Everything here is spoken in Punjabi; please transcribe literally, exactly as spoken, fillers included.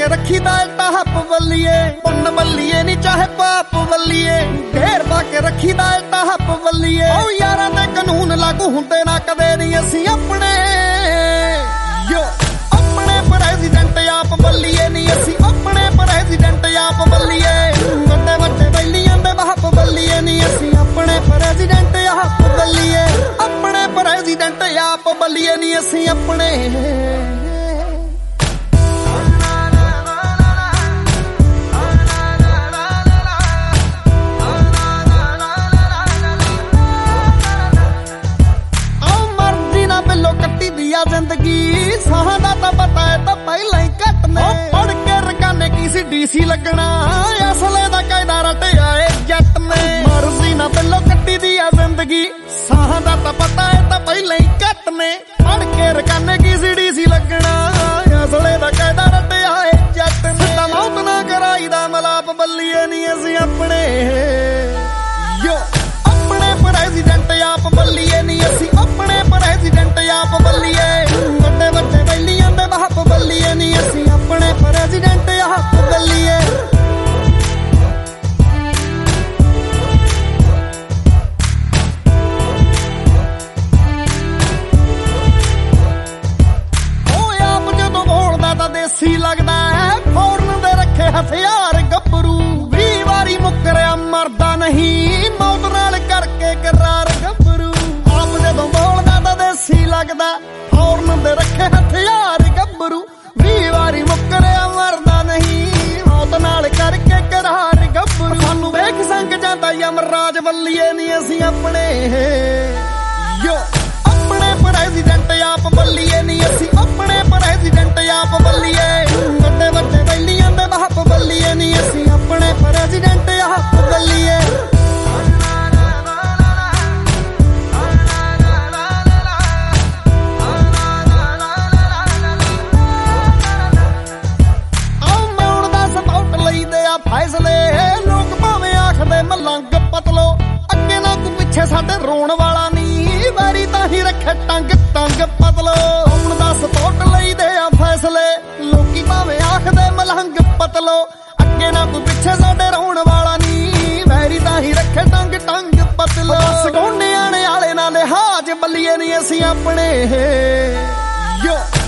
ਰੱਖੀ ਦਾ ਟਾਪ ਬੱਲੀਏ, ਪੁੰਨ ਬੱਲੀਏ ਨੀ ਚਾਹੇ ਪਾਪ ਬੱਲੀਏ, ਢੇਰ ਪਾ ਕੇ ਰੱਖੀ ਦਾ ਟਾਪ ਬੱਲੀਏ। ਓ ਯਾਰਾਂ ਦੇ ਕਾਨੂੰਨ ਲਾਗੂ ਹੁੰਦੇ ਨਾ ਕਦੇ ਨਹੀਂ ਅਸੀਂ ਆਪਣੇ ਯੋ ਆਪਣੇ ਪ੍ਰੈਜ਼ੀਡੈਂਟ ਆਪ ਬੱਲੀਏ ਨੀ ਅਸੀਂ ਆਪਣੇ ਪ੍ਰੈਜ਼ੀਡੈਂਟ ਆਪ ਬੱਲੀਏ। ਵੱਡੇ ਵੱਡੇ ਬੈਲੀਆਂ ਦੇ ਬਾਪ ਬੱਲੀਏ ਨੀ ਅਸੀਂ ਆਪਣੇ ਪ੍ਰੈਜ਼ੀਡੈਂਟ ਆਪ ਬੱਲੀਏ, ਆਪਣੇ ਪ੍ਰੈਜ਼ੀਡੈਂਟ ਆਪ ਬੱਲੀਏ ਨੀ ਅਸੀਂ ਆਪਣੇ। ਜ਼ਿੰਦਗੀ ਸਾਹਾਂ ਦਾ ਤਾਂ ਪਤਾ ਹੈ ਤਾਂ ਪਹਿਲਾਂ ਹੀ ਘੱਟ ਨੇ, ਪੜ ਕੇ ਰਕਾਨੇ ਕੀ ਸੀ ਡੀਸੀ ਲੱਗਣਾ, ਅਸਲੇ ਦਾ ਕਾਇਦਾ ਰਟਿਆ ਏ ਜੱਟ ਨੇ। ਮਰਜ਼ੀ ਨਾ ਬਿੱਲੋ ਕੱਟੀ ਦੀ ਆ ਜ਼ਿੰਦਗੀ ਸਾਹਾਂ ਦਾ ਤਾਂ ਪਤਾ ਹੈ ਤਾਂ ਪਹਿਲਾਂ ਹੀ ਘੱਟ ਨੇ, ਪੜ ਕੇ ਰਕਾਨੇ ਕੀ ਸੀ ਡੀਸੀ ਲੱਗਣਾ, ਅਸਲੇ ਦਾ ਕਾਇਦਾ ਰਟਿਆ ਏ ਜੱਟ ਨੇ। ਸਿੱਧਾ ਮੌਤ ਨਾ ਕਰਾਈ ਦਾ ਮਲਾਪ ਬੱਲੀਏ ਨੀ ਅਸੀਂ ਆਪਣੇ ਯੋ ਆਪਣੇ ਪ੍ਰੈਜ਼ੀਡੈਂਟ ਆਪ ਬੱਲੀਏ ਨੀ ਅਸੀਂ ਆਪਣੇ ਪ੍ਰੈਜ਼ੀਡੈਂਟ ਆਪ ਬੱਲੀਏ। ਵੱਡੇ ਵੱਡੇ ਬੈਲੀਆਂ ਦੇ ਬਾਪ ਬੱਲੀਏ ਨੀ ਅਸੀਂ ਆਪਣੇ ਪ੍ਰੈਜ਼ੀਡੈਂਟ ਆਪ ਬੱਲੀਏ। ਉਹ ਆਪ ਜਦੋਂ ਬੋਲਦਾ ਤਾਂ ਦੇਸੀ ਲੱਗਦਾ ਹੈ, ਫੌਰਨ ਦੇ ਰੱਖੇ ਹਥਿਆਰ ਗੱਭਰੂ, ਵੀਹ ਵਾਰੀ ਮੁੱਕਰਿਆ ਮਰਦਾ ਨਹੀਂ ਮੌਤ ਨਾਲ ਕਰਕੇ ਕਰਾਰ ਗੱਭਰੂ। ਆਪ ਜਦੋਂ ਬੋਲਦਾ ਤਾਂ ਦੇਸੀ ਲੱਗਦਾ, ਫੌਰਨ ਦੇ ਰੱਖੇ ਹਥਿਆਰ ਗੱਭਰੂ, ਵੀਹ ਵਾਰੀ ਮੁੱਕਰਿਆ ਮਰਦਾ ਨਹੀਂ ਮੌਤ ਨਾਲ ਕਰਕੇ ਕਰਾਰ ਗੱਭਰੂ। ਸਾਨੂੰ ਵੇਖ ਸੰਗ ਜਾਂਦਾ ਯਮਰਾਜ ਬੱਲੀਏ ਨੀ ਅਸੀਂ ਆਪਣੇ ਯੋ ਆਪਣੇ ਪ੍ਰੈਜ਼ੀਡੈਂਟ ਆਪ ਬੱਲੀਏ ਨੀ ਅਸੀਂ ਆਪਣੇ ਪ੍ਰੈਜ਼ੀਡੈਂਟ ਆਪ ਬੱਲੀਏ। ਵੱਡੇ ਵੱਡੇ ਬੈਲੀਆਂ ਦੇ ਬਾਪ ਬੱਲੀਏ ਨੀ ਅਸੀਂ ਆਪਣੇ ਪ੍ਰੈਜ਼ੀਡੈਂਟ ਆਪ ਬੱਲੀਏ। ਫੈਸਲੇ ਲੋਕ ਭਾਵੇਂ ਆਖਦੇ ਮਲੰਗ ਪਤਲੋ, ਅੱਗੇ ਨਾ ਕੋਈ ਪਿੱਛੇ ਸਾਡੇ ਰੋਣ ਵਾਲਾ ਨਹੀਂ, ਵਾਰੀ ਤਾਂ ਹੀ ਰੱਖੇ ਟੰਗ ਟੰਗ ਪਤਲੋ। ਹੁਣ ਦਾ ਸਪੋਰਟ ਲਈਦੇ ਆ ਫੈਸਲੇ ਲੋਕੀ ਭਾਵੇਂ ਆਖਦੇ ਮਲੰਗ ਪਤਲੋ, ਅੱਗੇ ਨਾ ਕੋਈ ਪਿੱਛੇ ਸਾਡੇ ਰੋਣ ਵਾਲਾ ਨਹੀਂ, ਵਾਰੀ ਤਾਂ ਹੀ ਰੱਖੇ ਟੰਗ ਟੰਗ ਪਤਲੋ। ਸਗੋਂਡੇ ਆਣੇ ਵਾਲੇ ਨਾਲ ਲਿਹਾਜ਼ ਬੱਲੀਏ ਨੀ ਅਸੀਂ ਆਪਣੇ ਯੋ